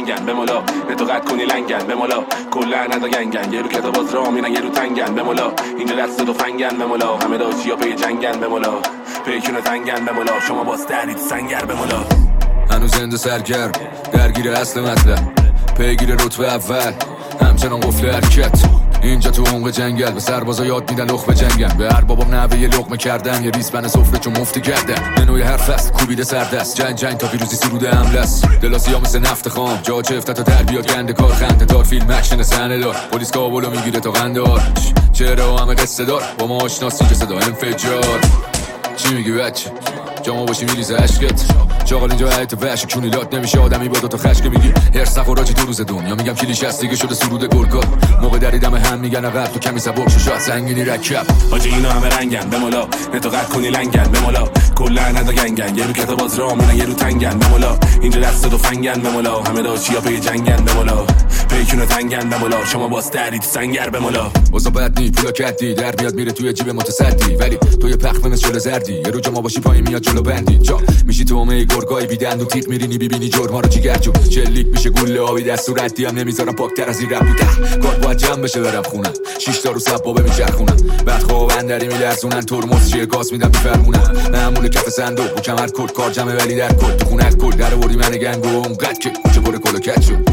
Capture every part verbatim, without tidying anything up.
تنگن به مولا نه تو قد کنی لنگن به مولا کلا ندا گنگن یه رو کتاب باز راه میرن یه رو تنگن به مولا اینجا دست تو فنگن به مولا همه داشیا پی جنگن به مولا پیکونو تنگن به مولا شما باز درید سنگر به مولا هنوز زنده سرگرم درگیر اصل مطلب پیگیر رتبه اول همچنان قفل حرکت اینجا تو عمق جنگل به سربازا یاد میدن لقمه جنگن به هر بابام نوه یه لقمه کردن یه ریسمن سفره چون مفتی کردن منوی هر فصل کوبیده سردست جنگ جنگ تا پیروزی سروده حمله است دلاسی ها مثل نفت خام جا چه افتت تا تربیات گنده کار خنده دار فیلم اکشن صحنه دار پلیس کابلو میگیره تا قندار چهره همه قصه دار با ما آشناسی که صدا انفجار چی میگی بچه جامو باشی میریزه عشقت چاقال اینجا حیط وحش کونیلات نمیشه آدمی با دوتا خشک میگی هرس نخوراجی دو روز دنیا میگم کلیش هست دیگه شده سرود گرگا موقع دریدم هم میگن عقب تو کمی سبک شو شاد سنگینی رکب حاجی اینا همه رنگن به مولا نه تو قد کنی لنگن به مولا کلا ندا گنگن یه رو کتاب باز راه میرن یه رو تنگن به مولا اینجا دست تو فنگن به مولا همه داشیا پی جنگن به مولا پیکونو تنگن به مولا شما باز درید سنگر به مولا واسه بد نی پولا کدی در میاد میره توی جیب متصدی ولی تو یه پخ مثل شل زردی یه رو جا ما باشی پایین میاد جلو بندی جا میشی تو اومه گرگای بیدند و تیغ میرینی ببینی جرما رو جیگر جو چلیک میشه گوله آبی دست و ردی هم نمیذارم پاکتر از این رب بوده کار باید جمع بشه برم خونم شیش تا رو سبابه میچرخونم بعد خواب اندری میلرزونن ترمز چیه گاز میدم میفرمونم معمول کف صندوق و کمر کد کار جمع ولی در کد تو خونه کد در آوردی من گنگ و اونقدر که کوچه پر کلو کج شد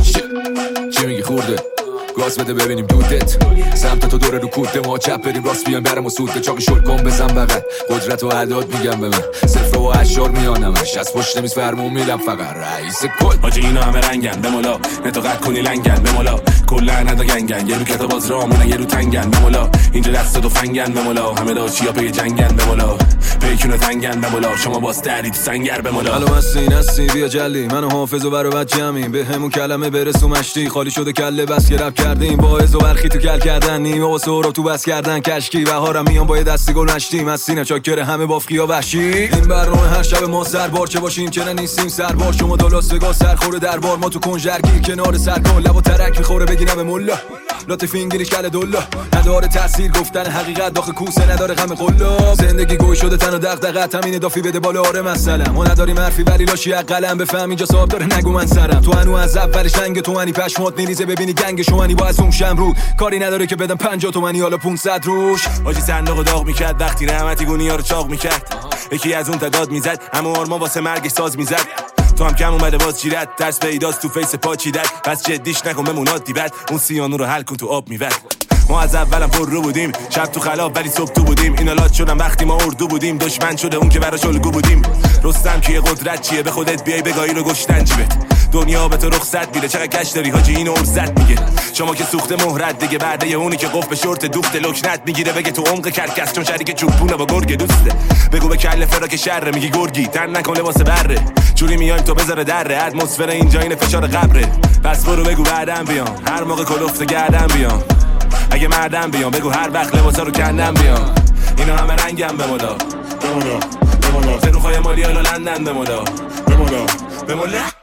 چی میگی خورده گاز بده ببینیم دودت سمت تو دوره رو کوده ما چپ بریم راست بیان برم و سود چاقی شل کن بزن بغل قدرت و اعداد میگم به من صفر و اشار میانمش از پشت میز فرمون میدم فقط رئیس کل حاجی اینا همه رنگن به مولا نه تو قد کنی لنگن به مولا کلا ندا گنگن یه رو کتاب باز راه میرن یه رو تنگن به مولا اینجا دست تو فنگن به مولا همه داشیا پی جنگن به مولا پیکونو تنگن به مولا شما باز درید سنگر به مولا الو هستی نستی بیا جلی منو حافظ و برو بچ جمعیم به همون کلمه برسو مشتی خالی شده کله بس گرب کردیم با از و برخی تو کل کردن نیم و سورا تو بس کردن کشکی بهارم میام با دستی گل نشتیم از سینه چاکر همه بافقیا وحشی این برنامه هر شب ما سربار چه باشیم چه نیستیم سربار شما دلاسگا سرخوره دربار ما تو کنجرگی کنار سرکن لب و ترک میخوره بگیرم مولا لطف انگلیش کله دلا نداره تاثیر گفتن حقیقت داخل کوسه نداره غم قلاب زندگی گوی شده تن و دغدغه همین دافی بده بالا آره مثلا ما نداریم حرفی ولی لاشی قلم بفهم اینجا صاحب داره نگو من سرم تو انو از اولش رنگ تو منی پشمات میریزه ببینی گنگ شوانی با از اون شمرو کاری نداره که بدم پنجاه تومانی حالا پانصد روش حاجی صندوق داغ میکرد وقتی رحمتی گونیا رو چاق میکرد یکی از اون تداد میزد اما آرما واسه مرگش ساز میزد تو هم کم اومده باز جیرت ترس پیداست تو فیس پا چیدت پس جدیش نکن بمونات دیبت اون سیانو رو حل کن تو آب میوه ما از اولم پر رو بودیم شب تو خلاب ولی صبح تو بودیم اینا لات شدن وقتی ما اردو بودیم دشمن شده اون که براش الگو بودیم رستم که قدرت چیه به خودت بیای بگاهی رو گشتن جیبت دنیا به تو رخصت میده چقدر کش داری حاجی اینو ارزت میگه شما که سوخته مهرت دیگه بعد یه اونی که قف به شورت دوخت لکنت میگیره بگه تو عمق کرکس چون شریک چوبونه با گرگ دوسته بگو به کله فراک شر میگی گرگی تن نکن لباس بره جوری میایم تو بذاره دره اتمسفر اینجا این فشار قبره پس برو بگو بعدم بیام هر موقع کلفت گردم بیام اگه مردم بیام بگو هر وقت لباسا رو کندم بیام اینا همه رنگم به مولا به مولا به مولا زروخای مالی الا لندن به مولا به مولا به مولا